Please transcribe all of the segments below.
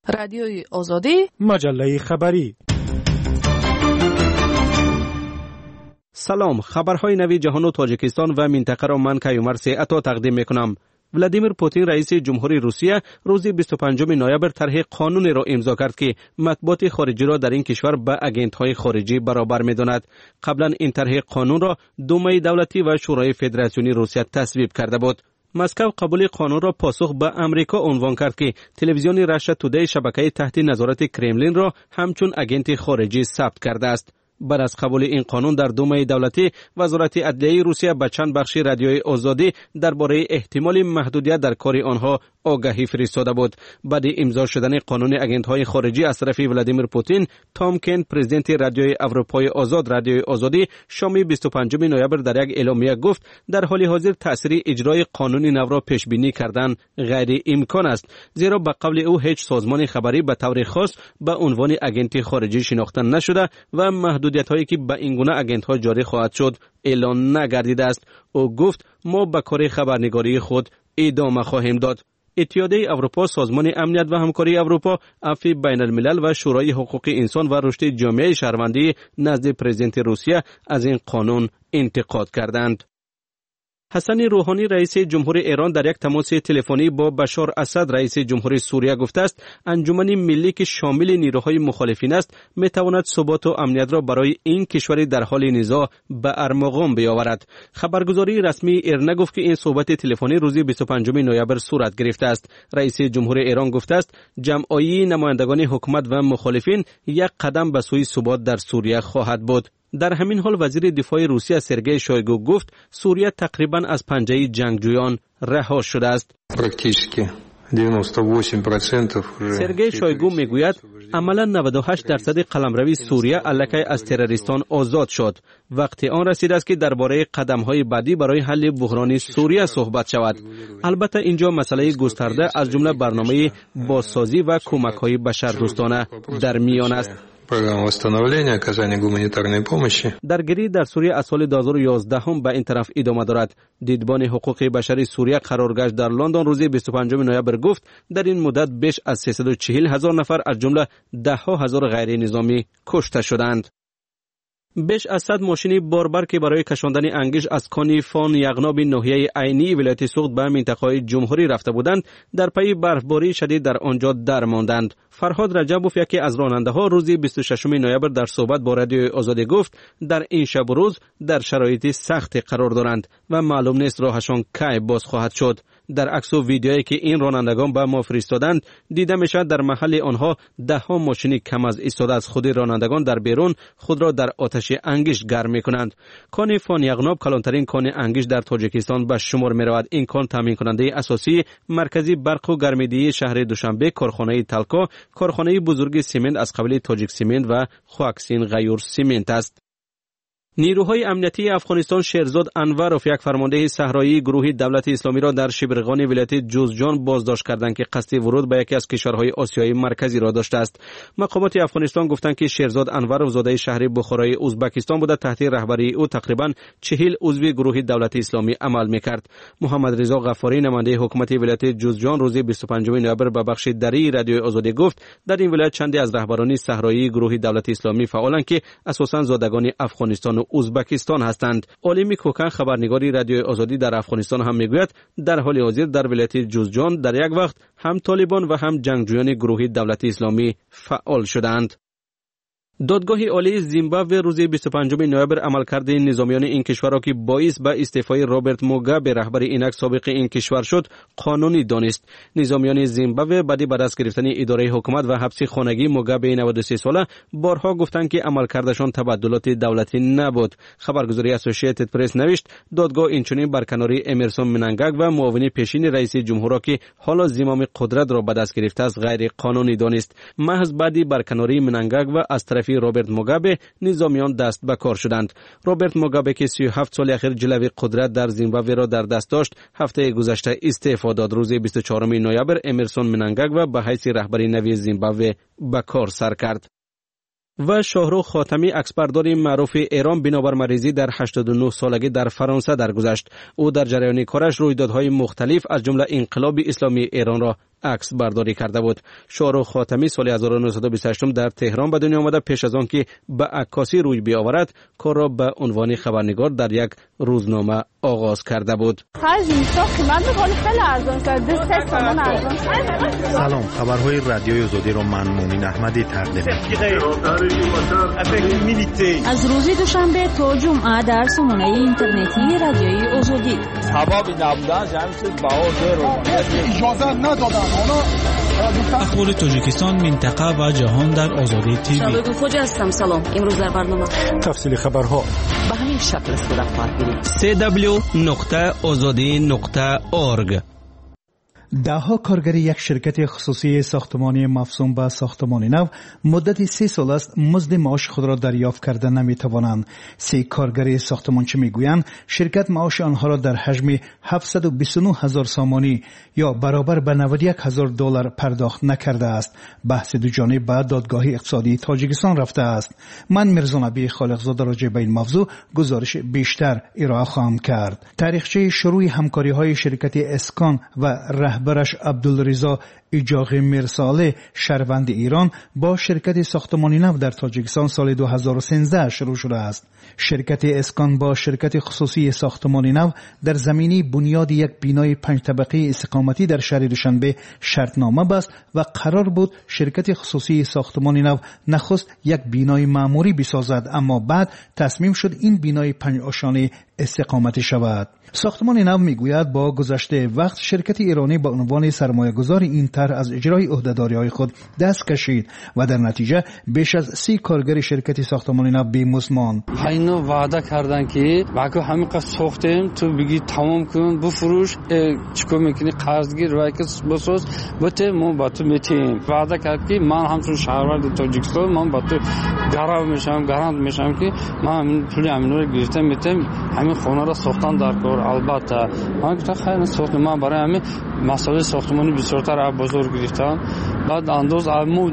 رادیوی آزادی، مجله خبری. سلام، خبرهای نوی جهان و تاجیکستان و منطقه را من کیومرث عطا تقدیم میکنم. ولادیمیر پوتین رئیس جمهوری روسیه روز 25 نوامبر طرح قانونی را امضا کرد که مطبوعات خارجی را در این کشور به آگنت‌های خارجی برابر می‌داند. قبلا این طرح قانون را دومای دولتی و شورای فدراسیونی روسیه تصویب کرده بود. مسکو قبول قانون را پاسخ به امریکا عنوان کرد که تلویزیون رشا تودی شبکه تحت نظارت کرملین را همچون آگنت خارجی ثبت کرده است. بعد از قبول این قانون در دومای دولتی، وزارت عدلیه روسیه به چند بخش رادیوی آزادی درباره احتمال محدودیت در کار آنها آگهی فرستاده بود. بعد امضا شدن قانون آگنت‌های خارجی از طرف ولادیمیر پوتین، تام کن، پرزیدنت رادیوی اروپای آزاد رادیوی آزادی شام 25 نوامبر در یک اعلامیه گفت در حال حاضر تأثیر اجرای قانون نو را پیش بینی کردن غیر امکان است، زیرا به قول او هیچ سازمان خبری به طور خاص به عنوان آگنت خارجی شناخته نشده و محدودیت‌هایی که به این گونه آگنت‌ها جاری خواهد شد اعلان نگردیده است. او گفت ما به کار خبرنگاری خود ادامه خواهیم داد. اتحادیه اروپا، سازمان امنیت و همکاری اروپا، عفو بین الملل و شورای حقوق انسان و رشد جامعه شهروندی نزد پرزیدنت روسیه از این قانون انتقاد کردند. حسن روحانی رئیس جمهوری ایران در یک تماس تلفنی با بشار اسد رئیس جمهوری سوریه گفته است انجمن ملی که شامل نیروهای مخالفین است میتواند ثبات و امنیت را برای این کشور در حال نزاع به ارمغان بیاورد. خبرگزاری رسمی ایرنا گفت که این صحبت تلفنی روز 25 نوامبر صورت گرفته است. رئیس جمهوری ایران گفته است جمعآیی نمایندگان حکومت و مخالفین یک قدم به سوی ثبات در سوریه خواهد بود. در همین حال وزیر دفاع روسیه سرگئی شویگو گفت سوریه تقریباً از پنجه جنگجویان رها شده است. سرگئی شویگو میگوید عملاً 98% قلمروی سوریه الکی از تروریستان آزاد شد. وقتی آن رسیده است که درباره قدم‌های بعدی برای حل بحران سوریه صحبت شود. البته اینجا مسئله گسترده از جمله برنامه بازسازی و کمک‌های بشردوستانه در میان است. درگیری در سوریه از سال 2011 هم به این طرف ادامه دارد. دیدبان حقوق بشری سوریه قرار گشت در لندن روز 25 نوامبر گفت در این مدت بیش از 340,000 نفر از جمله 10,000 غیر نظامی کشته شدند. بیش از 100 ماشین باربر که برای کشاندن انگیز از کان فان یغناب ناحیه عینی ولایت سوخت به منطقه‌های جمهوری رفته بودند در پی برفباری شدید در آنجا درماندند. فرهاد رجبوف یکی از راننده‌ها روز 26 نوامبر در صحبت با رادیوی آزادی گفت در این شب و روز در شرایط سخت قرار دارند و معلوم نیست راهشان کی باز خواهد شد. در عکس و ویدیویی که این رانندگان به ما فرستادند دیده میشد در محل آنها 10 ماشین کم از ایستاده از خود رانندگان در بیرون خود را در آتش انگیز گرم میکنند. کان فان یغناب کلانترین کان انگیز در تاجیکستان به شمار می رود. این کان تامین کننده اساسی مرکزی برق و گرمایدهی شهر دوشنبه، کارخانه تلکا، کارخانه بزرگ سیمنت از قبیل تاجیک سیمنت و خواکسین غیور سیمنت است. نیروهای امنیتی افغانستان شیرزاد انورов یک فرمانده صحرایی گروه دولت اسلامی را در شبرغان ولایت جوزجان بازداشت کردند که قصد ورود به یکی از کشورهای آسیای مرکزی را داشته است. مقامات افغانستان گفتند که شیرزاد انورov زاده شهر بخارای ازبکستان بوده. تحت رهبری او تقریبا 40 عضو گروه دولت اسلامی عمل میکرد. محمد رضا غفاری نماینده حکومت ولایت جوزجان روز 25 نوامبر به بخش دری رادیوی آزادی گفت در این ولایت چندی از رهبران صحرایی گروه دولت اسلامی فعالند که اساساً زادگان افغانستان و ازبکستان هستند. عالمی کوکن خبرنگاری رادیوی آزادی در افغانستان هم میگوید در حال حاضر در ولایت جوزجان در یک وقت هم طالبان و هم جنگجویان گروه دولت اسلامی فعال شدند. دادگاه عالی زیمبابوه روز 25 نوامبر عملکرد نظامیان این کشور را که باعث به استعفای رابرت موگابه رهبر اینک سابق این کشور شد قانونی دانست. نظامیان زیمبابوه بعد از گرفتن اداره حکومت و حبس خانگی موگابه 93 ساله بارها گفتند که عملکردشان تبدلات دولتی نبود. خبرگزاری اسوسییتد پرس نوشت دادگاه اینچنین برکناری امرسون مننگاگ و معاون پیشین رئیس جمهور را که حالا زمام قدرت را به دست گرفته است غیر قانونی دانست. محض بعد برکناری مننگاگ و از طرف رابرت موگابه نظامیان دست به کار شدند. رابرت موگابه که 37 سال اخیر جلوه قدرت در زیمبابوه را در دست داشت هفته گذشته استعفا داد. روز 24 نوامبر امرسون مننگاگ و به حیث رهبری نوی زیمبابوه به کار سر کرد. و شاهرخ خاتمی عکسبردار معروف ایران بنابر مریضی در 89 سالگی در فرانسه درگذشت. او در جریان کارش رویدادهای مختلف از جمله انقلاب اسلامی ایران را عکس برداری کرده بود. شاهرخ خاتمی سال 1928 در تهران به دنیا آمده. پیش از آن که به عکاسی روی بیاورد کار را به عنوان خبرنگار در یک روزنامه آغاز کرده بود. سلام، خبرهای رادیوی آزادی را من مومن احمدی تقدیم می‌کنم. از روز دوشنبه تا جمعه در سامانه اینترنتی رادیوی آزادی. اخبار تاجیکستان، منطقه و جهان در آزادی تیوی. شبکه خوجا هستم. سلام. امروز در برنامه تفصیل خبرها به همین شکل صورت پرگیرید. www.azadi.org. دهها کارگر یک شرکت خصوصی ساختمانی مفصوم به ساختمان نو مدت 3 سال است مزد معاش خود را دریافت کرده نمیتوانند. 3 کارگر ساختمانچی میگویند شرکت معاش آنها را در حجم 729,000 سامانی یا برابر به $91,000 پرداخت نکرده است. بحث دو جانب به دادگاه اقتصادی تاجیکستان رفته است. من میرزا نبی خالقزاده راجع به این موضوع گزارش بیشتر ارائه خواهم کرد. تاریخچه شروع همکاری های شرکت اسکان و رهبرش عبدالرضا ایجاقی میرساله شهروند ایران با شرکت ساختمانی نو در تاجیکستان سال 2013 شروع شده است. شرکت اسکان با شرکت خصوصی ساختمانی نو در زمینه بنیاد یک بینای 5 طبقه استقامتی در شهر دوشنبه شرطنامه بست و قرار بود شرکت خصوصی ساختمانی نو نخست یک بینای معمولی بسازد، اما بعد تصمیم شد این بینای 5 آشانه استقامتی شود. ساختمان نو میگوید با گذشته وقت شرکت ایرانی با عنوان سرمایه‌گذار این طرح از اجرای عهده‌داری‌های خود دست کشید و در نتیجه بیش از 30 کارگر شرکت ساختمان نو بی‌مزد ماند. اینا وعده کردن که واقعا همین قصد ساختیم تو بگی تمام کن بفروش، چیکار میکنی قرضگیر وایکه بساز بته ما با تو میتیم. وعده کرد که من همچون شهروند تاجیکستان من با تو گارانت میشم که من پول امینو رو گرفتم میتیم همین خونه را ساختن در کار. البته من گفتم خیلی ساختم، من برای همین مسئله ساختمانی بسیارتر بزرگ گرفتم. بعد انداز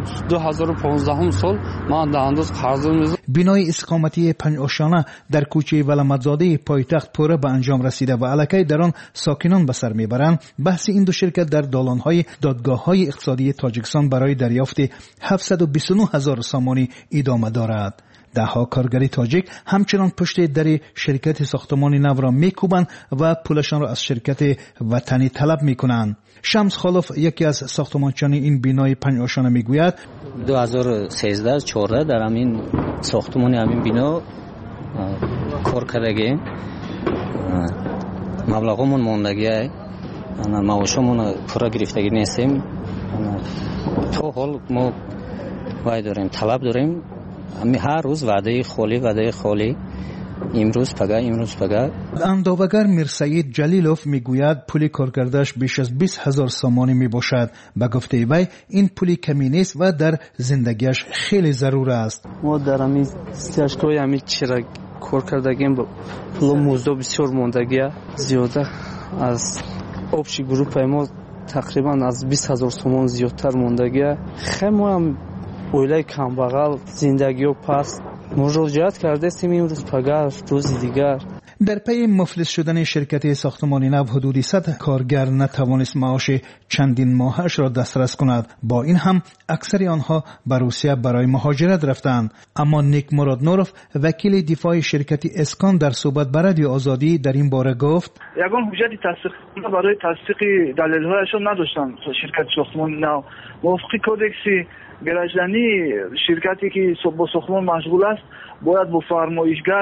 2015 سال من در انداز قرض می‌زدم. بینای استقامتی 5 آشانه در کوچه ولمتزاده پایتخت پوره به انجام رسیده و الکی در آن ساکنان به سر میبرند. بحث این دو شرکت در دالان‌های دادگاه‌های اقتصادی تاجیکستان برای دریافت 729,000 سامانی ادامه دارد. دهها کارگر تاجیک همچنان پشت در شرکت ساختمان نو را میکوبند و پولشان را از شرکت وطنی طلب میکنند. شمس خالف یکی از ساختمانچیان این بینای 5 آشانه میگوید 2013-14 در همین ساختمان همین بنا کار کردگیم. مبلغمون موندگی معاشمون پورا گرفتگی نیستیم. تو حال ما وای داریم، طلب داریم. هر روز وعده خالی امروز پگاه. اندوهگر میرسید جلیلوف میگوید پولی کارگردش بیش از 20,000 سامانی میباشد. به گفته وی این پولی کمی نیست و در زندگیش خیلی ضرور است. ما در همین استشکای همین چرا کار کردگیم با پول موزدو بسیار موندگی زیاده. از آبشی گروپ ما تقریبا از 20,000 سامان زیادتر موندگی. خیلی ما هم اویلای کمبغل زندگی و پس مراجعت کرده استیم امروز پگاه روز دیگر. در پی مفلس شدن شرکت ساختمان نو حدود 100 کارگر نتوانست معاش چندین ماهش را دسترس کند. با این هم اکثر آنها به روسیه برای مهاجرت رفتند. اما نیک مراد نوروف وکیل دفاع شرکت اسکان در صحبت با رادیو آزادی در این باره گفت یگان حجت تصدیق برای تصدیق دلایل‌هایشان نداشتند. شرکت ساختمان نو موافق کدکس گراجدانی شرکتی که با ساختمان مشغول است باید با فرمایشگر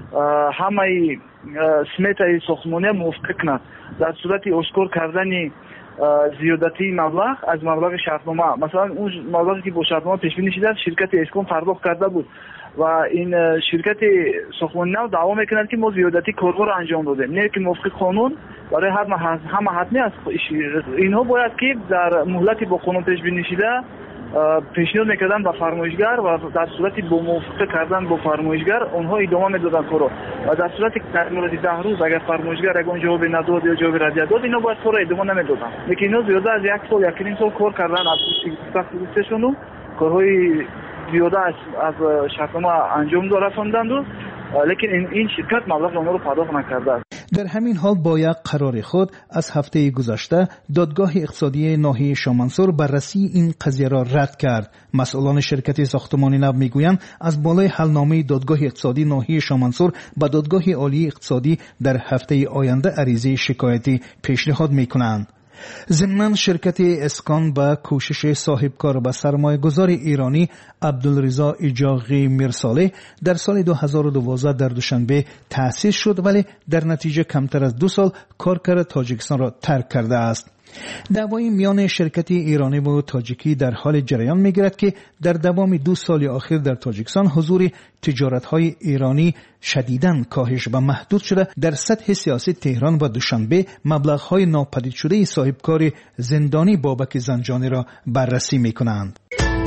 همه سمت ساختمانی موافقت کند. در صورت اشکار کردن زیادتی مبلغ از مبلغ شرطنامه، مثلا اون مبلغی که با شرطنامه پیش بینی شده شرکت اسکان پرداخت کرده بود و این شرکت ساختمان نو دعوا میکند که ما زیادتی کارها را انجام دادیم، نه که موافق قانون برای همه حتمی است. اینها باید که در مهلتی با قانون پیش بینی شده پیشنهاد میکردن به فرمایشگر و در صورتی با موافقه کردن با فرمایشگر اونها ادامه میدادن کارو و در صورتی که در مورد 10 روز اگر فرمایشگر یگان جواب نداد یا جواب رد داد اینا باید کارو ادامه نمیدادن. لیکن اینا زیاده از 1 سال 1.5 سال کار کردن از سختیشون کارهای زیاده از شرطنامه انجام رساندند، لیکن این شرکت مبلغ اونها رو پرداخت نکرده است. در همین حال با یک قرار خود از هفته گذشته دادگاه اقتصادی ناحیه شامنسور بررسی این قضیه را رد کرد. مسئولان شرکت ساختمان نو میگویند از بالای حلنامه دادگاه اقتصادی ناحیه شامنسور به دادگاه عالی اقتصادی در هفته آینده عریضه شکایتی پیشنهاد میکنند. ضمناً شرکت اسکان با کوشش صاحبکار و سرمایه‌گذار ایرانی عبدالرضا اجاقی میرساله در سال 2012 در دوشنبه تأسیس شد، ولی در نتیجه کمتر از 2 سال کارکر تاجیکستان را ترک کرده است. دعوای میان شرکت ایرانی و تاجیکی در حال جریان میگیرد که در دوام 2 سال اخیر در تاجیکستان حضور تجارت‌های ایرانی شدیداً کاهش و محدود شده. در سطح سیاسی تهران و دوشنبه مبلغ‌های ناپدید شده صاحبکار زندانی بابک زنجانی را بررسی می‌کنند.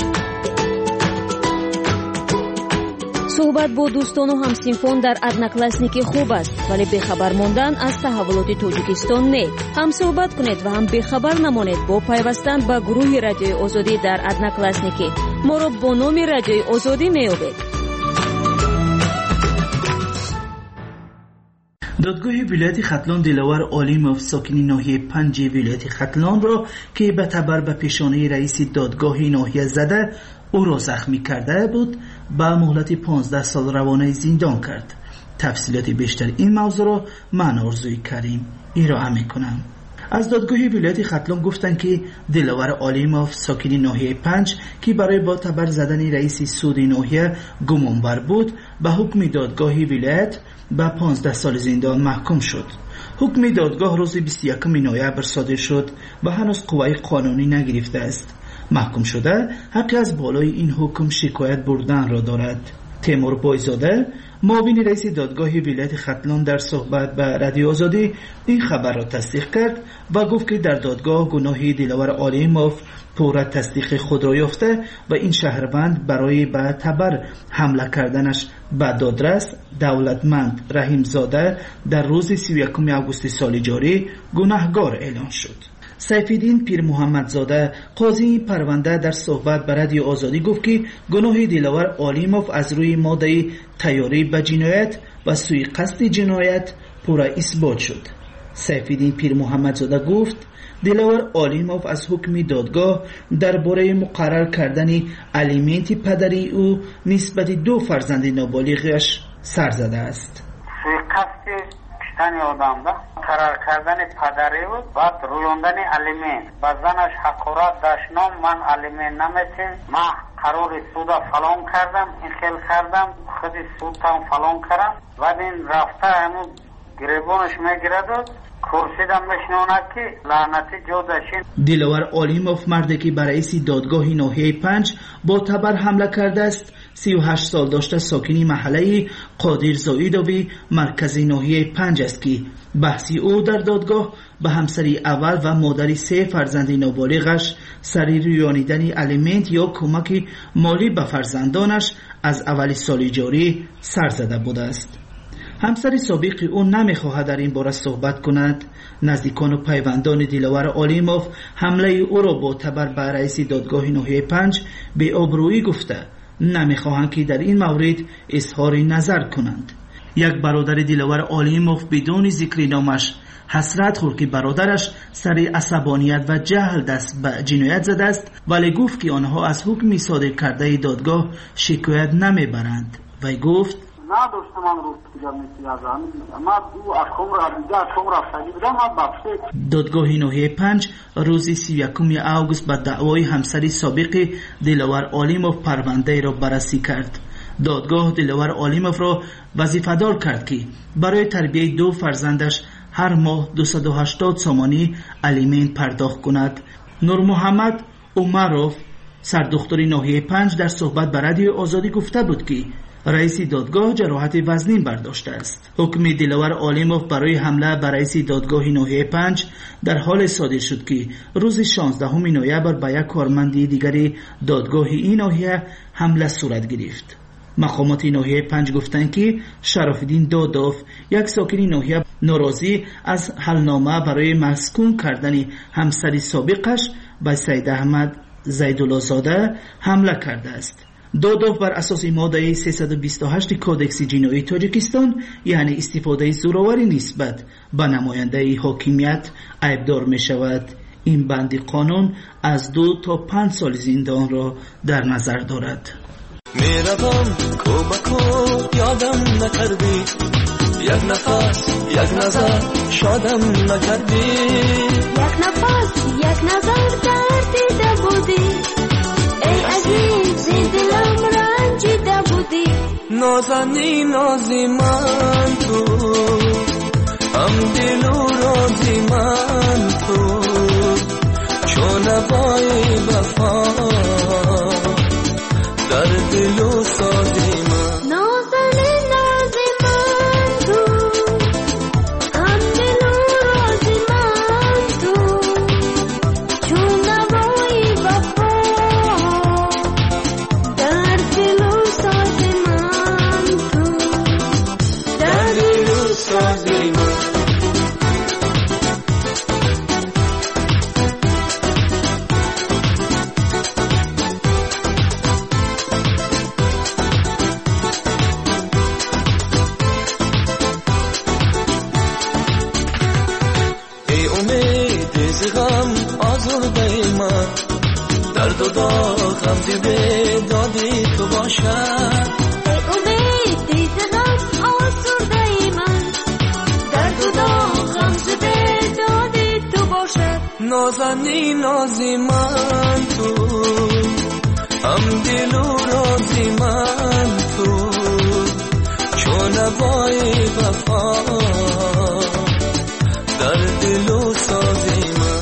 صحبت با دوستان و همسینفون در одноклассники خوب است، ولی بخبر ماندن از تحولات تاجیکستان نه. هم صحبت کنید و هم بخبر نمانید با پیوستن به گروه رادیوی آزادی در одноклассники. ما را با نام رادیوی آزادی میابید. دادگاه ولایت ختلان دلاور عالم ساکنی ناحیه 5 ولایت ختلان را که به تبر به پیشانه رئیس دادگاه ناحیه زده او را زخمی کرده بود با مهلت 15 سال روانه زندان کرد. تفصیلات بیشتر این موضوع را من آرزوی کریم ارائه میکنم. از دادگاه ولایت ختلان گفتند که دلاور عالیموف ساکنی ناحیه 5 که برای با تبر زدن رئیس سود ناحیه گمانبر بود به حکم دادگاه ولایت به 15 سال زندان محکوم شد. حکم دادگاه روز 21 نوامبر صادر شد و هنوز قوه قانونی نگرفته است. محکوم شده حق از بالای این حکم شکایت بردن را دارد. تیمور بایزاده معاون رئیس دادگاه ولایت ختلان در صحبت با رادیو آزادی این خبر را تصدیق کرد و گفت که در دادگاه گناه دلاور عالیموف پورا تصدیق خود را یافته و این شهروند برای به تبر حمله کردنش به دادرس دولتمند رحیم زاده در روز 31 آگوست سال جاری گناهگار اعلام شد. سیفالدین پیر محمدزاده قاضی این پرونده در صحبت به رادیو آزادی گفت که گناه دلاور عالیموف از روی ماده تیاری به جنایت و سوی قصد جنایت پورا اثبات شد. سیفالدین پیر محمدزاده گفت دلاور عالیموف از حکم دادگاه درباره مقرر کردن الیمنت پدری او نسبت 2 فرزند نابالغش سر زده است. سوی قصد کشتن آدم ده قرار کردن پدری بود بعد رویاندن الیمنت با زنش حقارت داشتم من الیمنت نمیتیم من قرار سودا فلان کردم این خیل کردم خود سودتم فلان کردم و این رفته همون گریبانش میگیرد کرسیدم مشنوند که لعنتی جودشین. دلاور عالیموف مردی که برای رئیس دادگاه ناحیه 5 با تبر حمله کرده است 38 سال داشته ساکنی محله قادر زایدوی مرکز ناحیه 5 است که بحثی او در دادگاه به همسری اول و مادری 3 فرزند نابالغش سری رویانیدن الیمنت یا کمک مالی به فرزندانش از اول سال جاری سر زده بوده است. همسر سابق او نمیخواهد در این باره صحبت کند. نزدیکان و پیوندان دلاور عالیموف حمله او را با تبر به رئیس دادگاه ناحیه 5 به آبرویی گفته نمیخواهند که در این مورد اظهار نظر کنند. یک برادر دلاور عالیموف بدون ذکر نامش حسرت خورد که برادرش سر عصبانیت و جهل دست به جنایت زده است، ولی گفت که آنها از حکم صادر کرده دادگاه شکایت نمیبرند. و گفت دادگاه ناحیه 5 روز 31 آگوست به دعوای همسری سابق دلاور عالیموف پرونده را بررسی کرد. دادگاه دلاور عالیموف را وظیفه‌دار کرد که برای تربیت 2 فرزندش هر ماه 280 سومانی الیمنت پرداخت کند. نور محمد عمروف سردختور ناحیه 5 در صحبت با رادیو آزادی گفته بود که رئیس دادگاه جراحت وزنین برداشته است. حکم دلاور عالیموف برای حمله بر رئیس دادگاه ناحیه 5 در حال صادر شد که روز 16 نوامبر به یک کارمند دیگری دادگاه این ناحیه حمله صورت گرفت. مقامات ناحیه 5 گفتند که شرافالدین داداف یک ساکن ناحیه ناراضی از حلنامه برای مسکون کردن همسر سابقش به سید احمد زیدالله زاده حمله کرده است. دادگاه بر اساس ماده 328 کودکس جنایی تاجیکستان یعنی استفاده زورآوری نسبت به نماینده حاکمیت عیبدار می شود. این بند قانون از 2 تا 5 سال زندان را در نظر دارد. میروم کو بکو یادم نکردی، یک نفس یک نظر شادم نکردی، یک نفس یک نظر دردیده بودی، ای عزیز دلم رنجیده بودی. نازنی نازی من تو، هم دل و رازی من تو، چون بای وفا در دل و سازی من. نازنی نازی من تو، هم دل و رازی من تو، چون بای وفا در دل و سازی من تو، در دل و سازی من. درد و داغم دیده دادی تو باشد، ای امید دیده غم آسوده من، درد و داغم دیده دادی تو باشد. نازنی نازی من تو، هم دل و رازی من تو، چون بای وفا در دل و سازی من.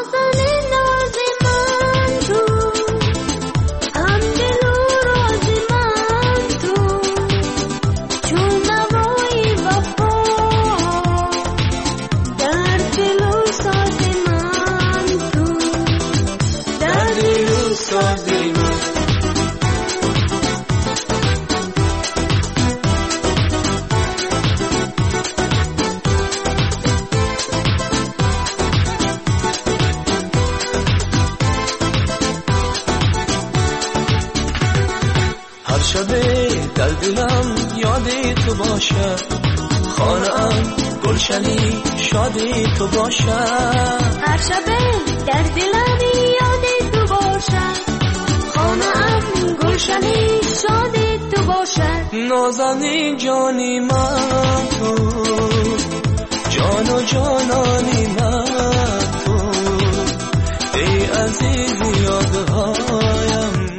در دلم یادی تو باشه، خانه‌ام گلشنی شادی تو باشه، هر شب در دلم یادی تو باشه، خانه‌ام گلشنی شادی تو باشه. نازنین جانی من تو، جان و جانانی من تو، ای عزیز یادهایم.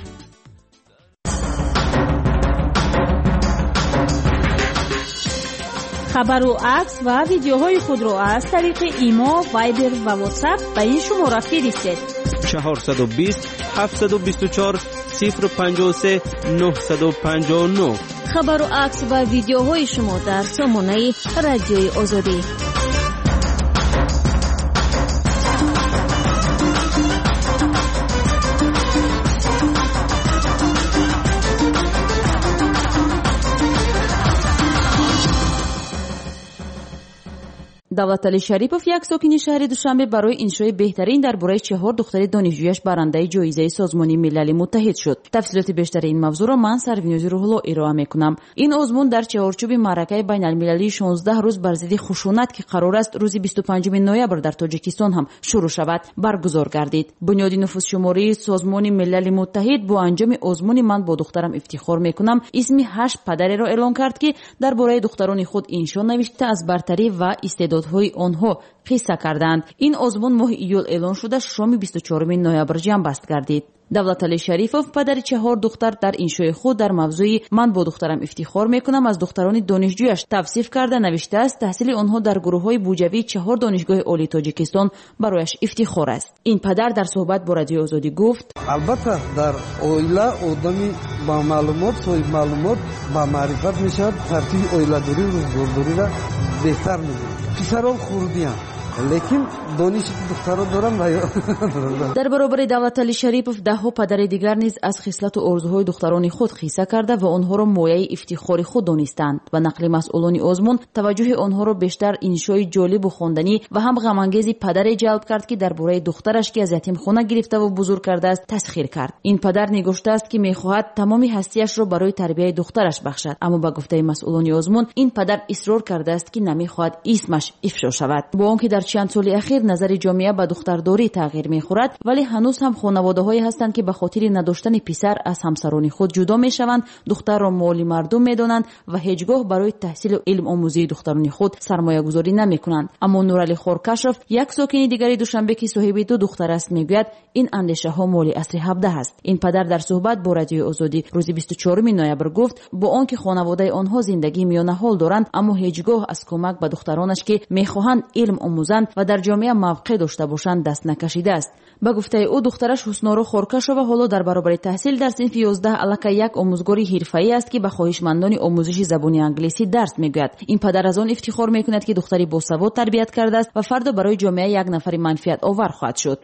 خبر و عکس و ویدیوهای خود را از طریق ایما، وایبر و واتساپ به این شماره فرستید: 420 724 053 959. خبر و عکس و ویدیوهای شما در سامانه رادیوی آزادی. давлатали шарипов як сокини шаҳри душанбе барои иншои беҳтарин дар бораи 4 духтари донишҷӯяш барандаи ҷоизаи созмони милали муттаҳид шуд. тафсилоти бештари ин мавзӯъро ман сарвинози рӯҳулло ироа мекунам. ин озмун дар чаҳорчӯби маъракаи байналмилалии 16 рӯз бар зидди хушунат ки қарор аст рӯзи 25 ноябр дар тоҷикистон ҳам шурӯъ шавад баргузор гардид. бунёди нуфузшумории созмони милали муттаҳид бо анҷоми озмуни ман бо духтарам ифтихор мекунам исми 8 падареро эълон кард ки дар бораи духтарони худ иншо навишта аз бартарӣ ва истеъдодҳои онҳо қисса карданд. ин озмун моҳи июл эълон шуда шоми 24 ноябр ҷамъбаст гардид. давлатали шарифов падари 4 духтар дар иншои худ дар мавзӯи ман бо духтарам ифтихор мекунам аз духтарони донишҷӯяш тавсиф карда навиштааст таҳсили онҳо дар гурӯҳҳои буҷавии 4 донишгоҳи олии тоҷикистон барояш ифтихор аст. ин падар дар суҳбат бо радиои озодӣ гуфт: албатта дар оила одами ба маълумот соҳиб маълумот ба маърифат мешавад, тартиби оиладорӣ рӯзгордориро беҳтар мекунад. писарон хурдиам лекин дониши духтаро дорам ва дар баробари давлатали шарипов даҳҳо падари дигар низ аз хислату орзуҳои духтарони худ хиса карда ва онҳоро мояи ифтихори худ донистанд. Ба нақли масъулони озмун таваҷҷӯҳи онҳоро бештар иншои ҷолибу хонданӣ ва ҳам ғамангези падаре ҷалб кард ки дар бораи духтараш ки аз ятимхона гирифтаву бузург кардааст тасхир кард. ин падар нигоштааст ки мехоҳад тамоми ҳастиашро барои тарбияи духтараш бахшад, аммо ба гуфтаи масъулони озмун ин падар исрор кардааст ки намехоҳад исмаш ифшо шавад. бо он ки дар чанд соли ахир назари ҷомеа ба духтардорӣ тағйир мехӯрад, вале ҳанӯз ҳам хонаводаҳое ҳастанд ки ба хотири надоштани писар аз ҳамсарони худ ҷудо мешаванд, духтарро моли мардум медонанд ва ҳеҷ гоҳ барои таҳсилу илмомӯзии духтарони худ сармоягузорӣ намекунанд. аммо нурали хоркашов, як сокини дигари душанбе ки соҳиби ду духтар аст, мегӯяд ин андешаҳо моли асри 17 аст. ин падар дар суҳбат бо радиои озодӣ рӯзи 24 ноябр гуфт бо он ки хонаводаи онҳо зиндагии миёнаҳол доранд, аммо ҳеҷ гоҳ аз кӯмак ба духтаронаш ки мехоҳанд илм омӯзанд ва дар ҷомеа мавқеъ дошта бошанд даст накашидааст. ба гуфтаи ӯ духтараш Ҳусноро Хоркашова ҳоло дар баробари таҳсил дар синфи 11 аллакай як омӯзгори ҳирфаӣ аст ки ба хоҳишмандони омӯзиши забони англисӣ дарс мегӯяд. ин падар аз он ифтихор мекунад ки духтари босавод тарбият кардааст ва фардо барои ҷомеа як нафари манфиатовар хоҳад шуд.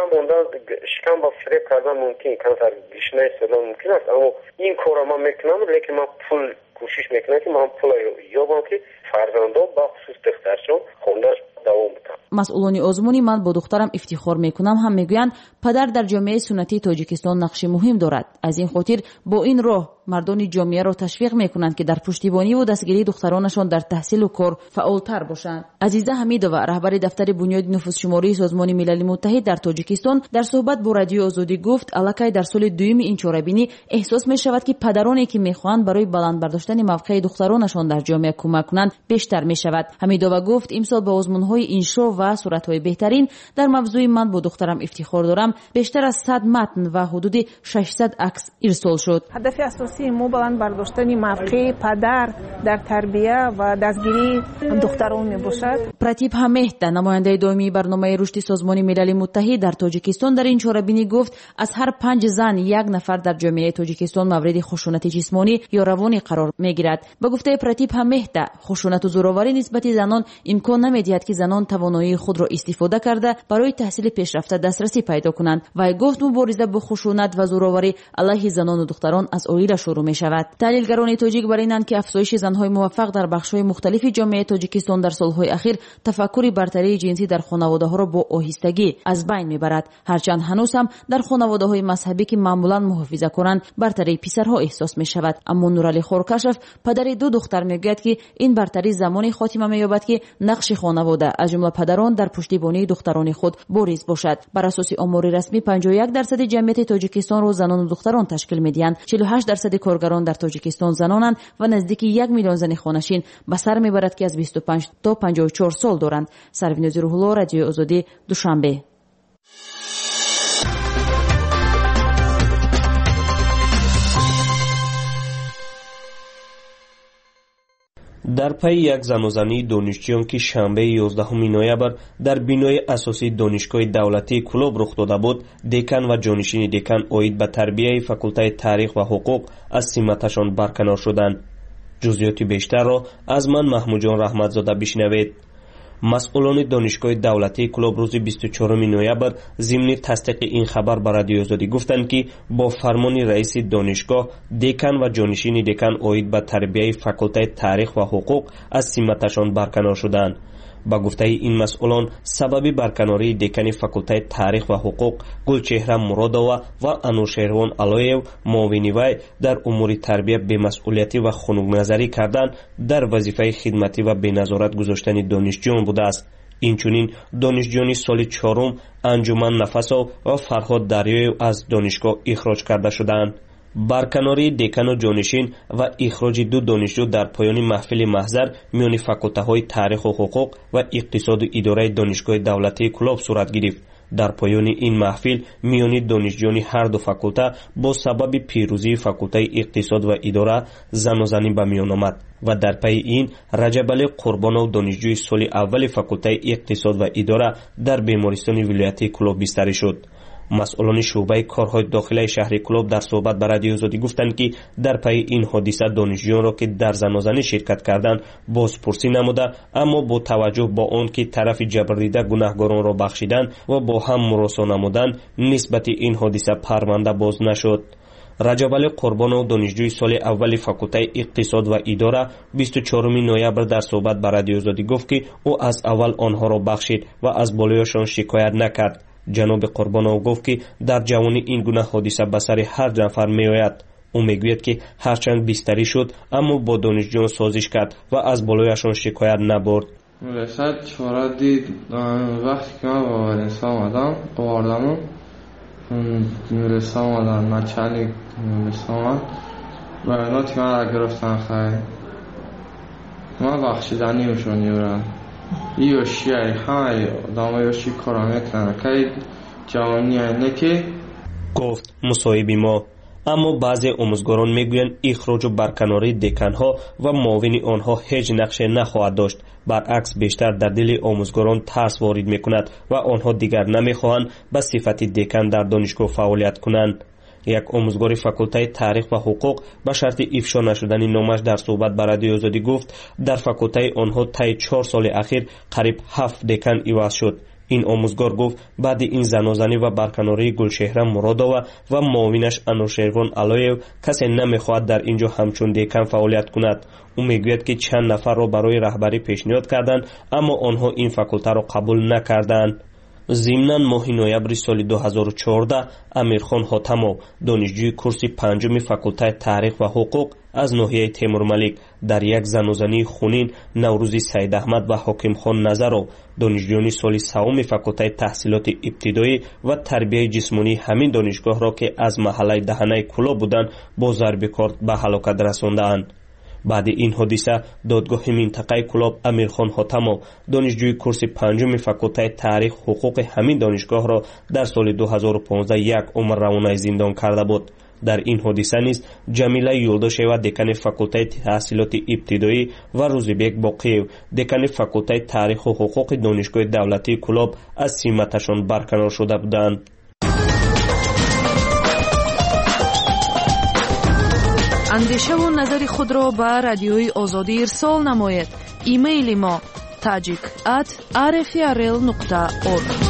шикам ба фиреб кардан мумкин канзар гишна истодан мумкин аст, аммо ин корро ман мекунам, лекин ман пул кӯшиш мекунам ки ман пул ёбам ки фарзандом ба хусус духтарчон хондаш давом бутам. масъулони озмуни ман бо духтарам ифтихор мекунам ҳам мегӯянд падар дар ҷомеаи суннатии тоҷикистон нақши муҳим дорад. аз ин хотир бо ин роҳ мардони ҷомеаро ташвиқ мекунанд ки дар пуштибониву дастгирии духтаронашон дар таҳсилу кор фаъолтар бошанд. азиза ҳамидова, раҳбари дафтари бунёди нуфузшумории Созмони Милали Муттаҳид дар Тоҷикистон, дар суҳбат бо радиои Озодӣ гуфт аллакай дар соли дуюми ин чорабинӣ эҳсос мешавад ки падароне ки мехоҳанд барои баланд бардоштани мавқеи духтаронашон дар ҷомеа кӯмак кунанд бештар мешавад. ҳамидова гуфт имсол ба озмунҳои иншо ва суратҳои беҳтарин дар мавзӯи ман бо духтарам ифтихор дорам бештар аз 100 матн ва ҳудуди 600 акс ирсол шуд. ҳадафи асосии мо баланд бардоштани мавқеи падар дар тарбия ва дастгирии духтарон мебошад. Пратип Ҳамеҳта, намояндаи доимии барномаи рушди Созмони Милали Муттаҳид дар Тоҷикистон, дар ин чорабинӣ гуфт аз ҳар 5 зан як нафар дар ҷомеаи Тоҷикистон мавриди хушунати ҷисмонӣ ё равонӣ қарор мегирад. ба гуфтаи Пратип Ҳамеҳта, хушунату зӯроварӣ нисбати занон имкон намедиҳад ки занон тавоноии худро истифода карда барои таҳсили пешрафта дастрасӣ пайдо кунанд. вай гуфт мубориза бо хушунат ва зӯроварӣ алайҳи занону духтарон аз оила шурӯъ мешавад. таҳлилгарони тоҷик бар инанд ки афзоиши занҳои муваффақ дар бахшҳои мухталифи ҷомеаи Тоҷикистон дар солҳои ахир тафаккури бартарии ҷинсӣ дар хонаводаҳоро бо оҳистагӣ аз байн мебарад. ҳарчанд ҳанӯз ҳам дар хонаводаҳои мазҳабӣ ки маъмулан муҳофизакоранд бартарии писарҳо эҳсос мешавад. аммо Нурали Хоркашов, падари ду духтар, мегӯяд ки ин бартарӣ замоне хотима меёбад ки нақши хонавода аз ҷумла падарон дар пуштибонии духтарони худ бориз бошад. бар асоси омори расмӣ 51% ҷамъияти Тоҷикистонро занону духтарон ташкил медиҳанд. 48% коргарон дар Тоҷикистон занонанд ва наздики 1 миллион зани хонашин ба сар мебарад ки аз 25 то 54 сол доранд. Сарвинози Рӯҳулло, Радиои Озодӣ, Душанбе. дар пайи як занозании донишҷӯён ки шанбеи 11 ноябр дар бинои асосии донишгоҳи давлатии Кӯлоб рух дода буд, декан ва ҷонишини декан оид ба тарбияи факултаи таърих ва ҳуқуқ аз симаташон барканор шуданд. ҷузъиёти бештарро аз ман Маҳмудҷон Раҳматзода бишнавед. масъулони донишгоҳи давлатии Кӯлоб рӯзи 24 ноябр зимни тасдиқи ин хабар ба Радиои Озодӣ гуфтанд ки бо фармони раиси донишгоҳ декан ва ҷонишини декан оид ба тарбияи факултаи таърих ва ҳуқуқ аз симаташон барканор шуданд. ба гуфтаи ин масъулон сабаби барканории декани факултаи таърих ва ҳуқуқ Гулчеҳра Муродова ва Анушервон Алоев муовини вай дар умури тарбия бемасъулиятӣ ва хунукназарӣ кардан дар вазифаи хидматӣ ва беназорат гузоштани донишҷӯён будааст. инчунин донишҷӯёни соли 4 Анҷуман Нафасов ва Фарҳод Дарёев аз донишгоҳ ихроҷ карда шуданд. барканории декану ҷонишин ва ихроҷи ду донишҷӯ дар поёни маҳфили маҳзар миёни факултаҳои таъриху ҳуқуқ ва иқтисоду идораи донишгоҳи давлатии Кӯлоб сурат гирифт. дар поёни ин маҳфил миёни донишҷӯёни ҳарду факулта бо сабаби пирӯзии факултаи иқтисод ва идора занозанӣ ба миён омад ва дар пайи ин Раҷабалӣ Қурбонов, донишҷӯи соли аввали факултаи иқтисод ва идора, дар бемористони вилоятии Кӯлоб бистарӣ шуд. مسئولان شعبه کارهای داخلی شهر کلوب در صحبت با رادیو آزادی گفتند که در پی این حادثه دانشجویان را که در زنازنه شرکت کردند بازپرسی نموده، اما با توجه با آن که طرف جبریده گناهکاران را بخشیدند و با هم مراسا نمودند، نسبت این حادثه پرونده باز نشد. رجب علی قربانov دانشجوی سال اول فاکولته اقتصاد و اداره 24 نوامبر در صحبت با رادیو آزادی گفت که او از اول آنها را بخشید و از بالایشان شکایت نکرد. جناب قربانov گفت که در جوانی این گونه حادثه به سر هر نفر میآید. او میگوید که هرچند بیستری شد اما با دانشجویان سازش کرد و از بالایشان شکایت نبرد. رسد چهار دید وقتی که من با ولنسا آوردم میرسا آمدن نچلی میرسا آمد و اینا که من را گرفتن خیلی من بخشیدنی میشون یورن یوشی همه دامه یوشی کارا میکنن که جوانی اینه که گفت مصاحبی ما. اما بعضی آموزگاران میگویند اخراج و برکناری دکانها و معاون آنها هیچ نقشه نخواهد داشت. برعکس بیشتر در دل آموزگاران ترس وارد میکند و آنها دیگر نمیخواهند به صفت دکان در دانشگاه فعالیت کنند. یک آموزگار فاکولته تاریخ و حقوق به شرط افشا نشدن نامش در صحبت با رادیو آزادی گفت در فاکولته آنها طی 4 سال اخیر قریب 7 دکان عوض شد. این آموزگار گفت بعد این زنازنی و برکناری گلشهره مرادова و معاونش انوشیروان علایو کسی نمیخواهد در اینجا همچون دکان فعالیت کند. او میگوید که چند نفر را برای رهبری پیشنهاد کردند اما آنها این فاکولته را قبول نکردند. ضمناً ماه نوامبر سال 2014 امیرخان حاتمov دانشجوی کورس 5 فاکولته تاریخ و حقوق از ناحیه تیمورملک در یک زنازنی خونین نوروزی سید احمد و حاکم خان نظرov دانشجویان سال 3 فاکولته تحصیلات ابتدایی و تربیت جسمانی همین دانشگاه را که از محله دهنه کلا بودند با ضرب کارد به هلاکت رساندند. بعد این حادثه دادگاه منطقه کلاب امیرخان حاتمov دانشجوی کورس 5 فاکولته تاریخ حقوق همین دانشگاه را در سال 2015 یک عمر روانه زندان کرده بود. در این حادثه نیز جمیله یولداشeva دکان فاکولته تحصیلات ابتدایی و روزبک باقیو دکان فاکولته تاریخ و حقوق دانشگاه دولتی کلاب از سمتشان برکنار شده بودند. اندیشه و نظر خود را به رادیوی آزادی ارسال نماید. ایمیل ما tajik@rfrl.org.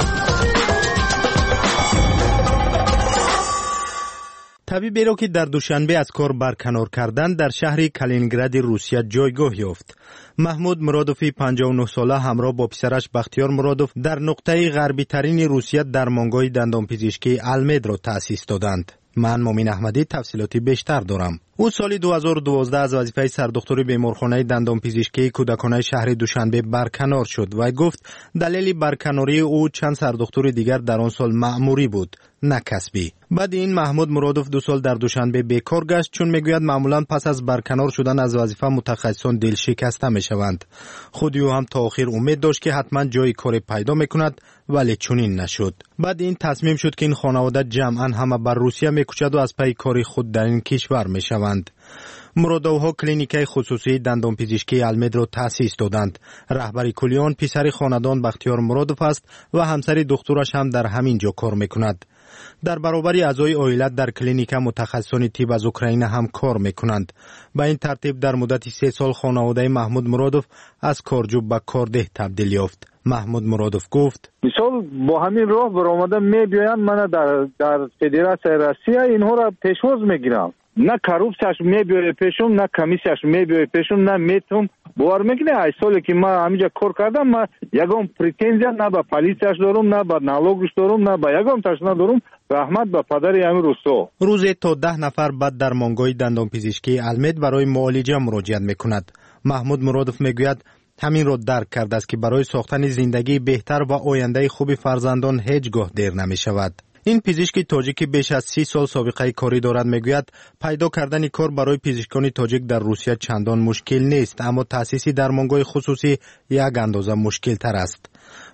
طبیبی را که در دوشنبه از کار برکنار کردند در شهر کالینینگراد روسیه جایگاه یافت. محمود مرادوفی 59 ساله همراه با پسرش بختیار مرادوف در نقطه غربی ترین روسیه درمانگاه دندانپزشکی المد را تأسیس دادند. من مومین احمدی تفصیلاتی بیشتر دارم. او سال 2012 از وظیفه سردکتر بیمارخانه دندانپزشکی کودکانه شهر دوشنبه برکنار شد و گفت دلیل برکناری او چند سردکتر دیگر در آن سال مأموری بود، نه کسبی. بعد این محمود مرادوف 2 سال در دوشنبه بیکار گشت، چون میگوید معمولا پس از برکنار شدن از وظیفه متخصصان دل شکسته میشوند. خود او هم تا آخر امید داشت که حتما جای کار پیدا میکند، ولی چنین نشد. بعد این تصمیم شد که این خانواده جمعا همه بر روسیه میکوچند و از پی کار خود در این کشور میشوند. مرادوها کلینیکای خصوصی دندانپزشکی المد را تأسیس دادند. رهبری کلیان پسر خاندان بختیار مرادوف است و همسر دخترش هم در همین جا کار میکند. در برابر اعضای عائلت در کلینیک متخصصان طب از اوکراین هم کار میکنند. به این ترتیب در مدت 3 سال خانواده محمود مرادوف از کارجو به کارده تبدیل یافت. محمود مرادوف گفت مثال با همین راه برآمده میبیاین، من در فدراسیون روسیه اینها را پیشواز میگیرم. نه کروپسیاش میبیاره پیشم، نه کمیسیاش میبیاره پیشم، نه میتونم باور میکنه. ای سالی که من همینجا کار کردم، من یگام پریتنزیا نه به پلیسیاش دارم، نه به نالوگش دارم، نه به یگام تاش ندارم. رحمت به پدر همین روستا. روزی تا 10 نفر بعد در درمانگاه دندانپزشکی المد برای معالجه مراجعت میکند. محمود مرادوف میگوید همین را درک کرده است که برای ساختن زندگی بهتر و آینده خوب فرزندان هیچگاه دیر نمی شود. این پزشک تاجیکی بیش از 30 سال سابقه کاری دارد. میگوید پیدا کردن کار برای پزشکان تاجیک در روسیه چندان مشکل نیست، اما تأسیس درمانگاه خصوصی یک اندازه مشکل تر است.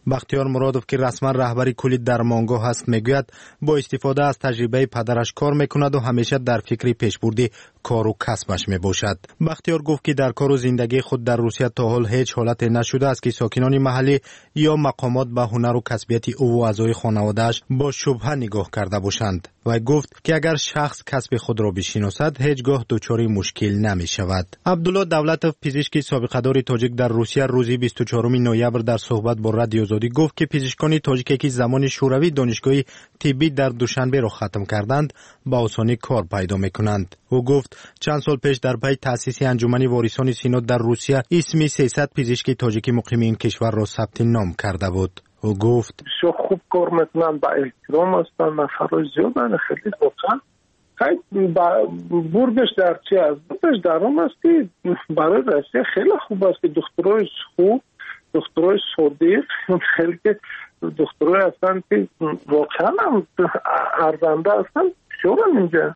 بختیار مرادوف که رسما رهبر کلی درمانگاه است میگوید با استفاده از تجربه پدرش کار میکند و همیشه در فکر پیشبردی کار و کسبش میباشد. بختیار گفت که در کار و زندگی خود در روسیه تا حال هیچ حالت نشده است که ساکنان محلی یا مقامات به هنر و کسبیت او و اعضای خانواده‌اش با شبهه نگاه کرده باشند و گفت که اگر شخص کسب خود را بشناسد هیچگاه دچار مشکل نمی شود. عبدالله دولتوف پزشک سابقه دار تاجیک در روسیه روز 24 نوامبر در صحبت با رادیو آزادی گفت که پزشکان تاجیکی که زمان شوروی دانشگاه طبی در دوشنبه را ختم کردند با آسانی کار پیدا میکنند. او گفت چند سال پیش در پی تأسیس انجمن وارثان سینا در روسیه اسم 300 پزشک تاجیکی مقیم این کشور را ثبت نام کرده بود. او گفت شو خوب کار میکنن، با احترام هستن، نفرای زیادن، خیلی واقعا خیلی برگش در چی است؟ برگش در اون است که برای روسیه خیلی خوب است که دکترای خوب، دکترای صادق، خیلی که دکترای هستن که واقعا هم ارزنده هستن شورن اینجا.